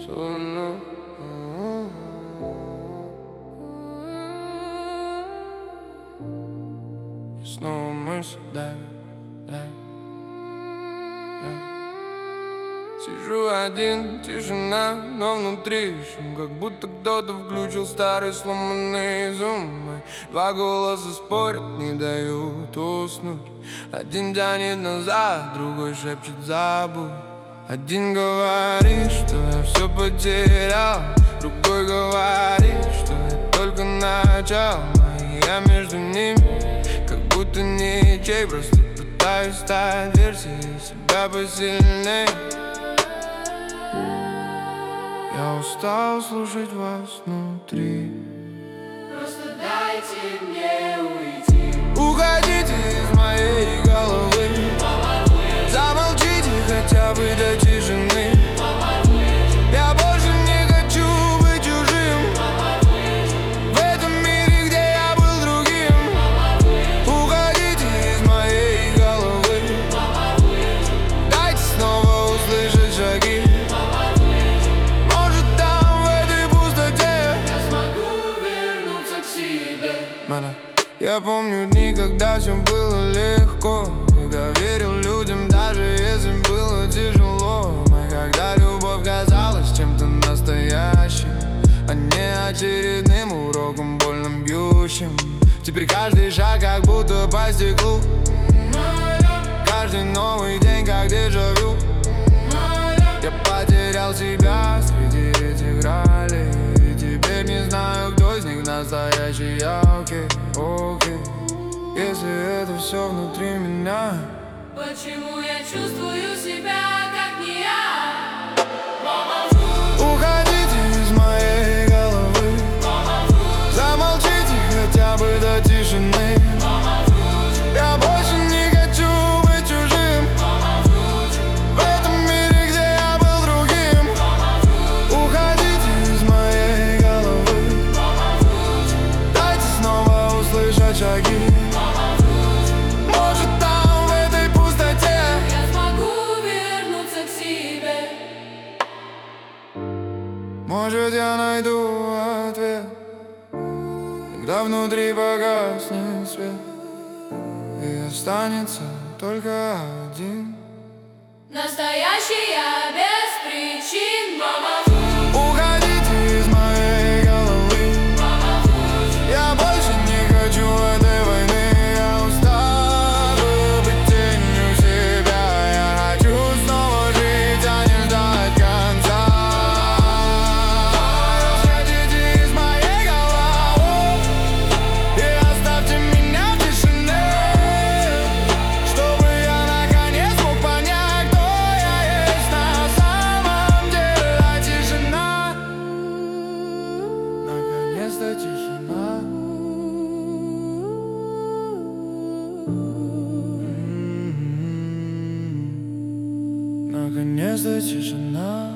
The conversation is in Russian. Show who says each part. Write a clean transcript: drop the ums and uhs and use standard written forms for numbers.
Speaker 1: Снова мысль давит. Сижу один, тишина, но внутри шум, как будто кто-то включил старый сломанный зум. Два голоса спорят, не дают уснуть. Один тянет назад, другой шепчет забудь. Один говорит, что я все потерял, другой говорит, что это только начало. И я между ними, как будто ничей, просто пытаюсь стать версией себя посильней. Я устал слушать вас внутри.
Speaker 2: Просто дайте мне уйти.
Speaker 1: Уходите из моей головы. Замолчите хотя бы до тишины. Я больше не хочу быть чужим в этом мире, где я был другим. Уходите из моей головы. Дайте снова услышать шаги. Я помню дни, когда все было легко, когда верил людям, даже если было тяжело. Когда любовь казалась чем-то настоящим, а не очередным уроком больным бьющим. Теперь каждый шаг как будто по стеклу, каждый новый день как дежавю. Я потерял себя среди этих ролей, и теперь не знаю, кто из них настоящий. Я окей. Если это все внутри меня,
Speaker 2: почему я чувствую себя как не я?
Speaker 1: Уходите из моей головы. Замолчите хотя бы до тишины. Я больше не хочу быть чужим в этом мире, где я был другим. Уходите из моей головы. Дайте снова услышать шаги. Может, там в этой пустоте
Speaker 2: я смогу вернуться к себе.
Speaker 1: Может, я найду ответ, когда внутри погаснет свет, и останется только один
Speaker 2: Настоящий я без причин.
Speaker 1: Уходите из моей головы. Я больше не хочу этой войны. Я устал быть тенью себя. Я хочу снова жить, а не ждать конца. Уходите из моей головы и оставьте меня в тишине, чтобы я наконец мог понять, кто я есть на самом деле. А тишина, наконец-то тишина. Наконец-то тишина.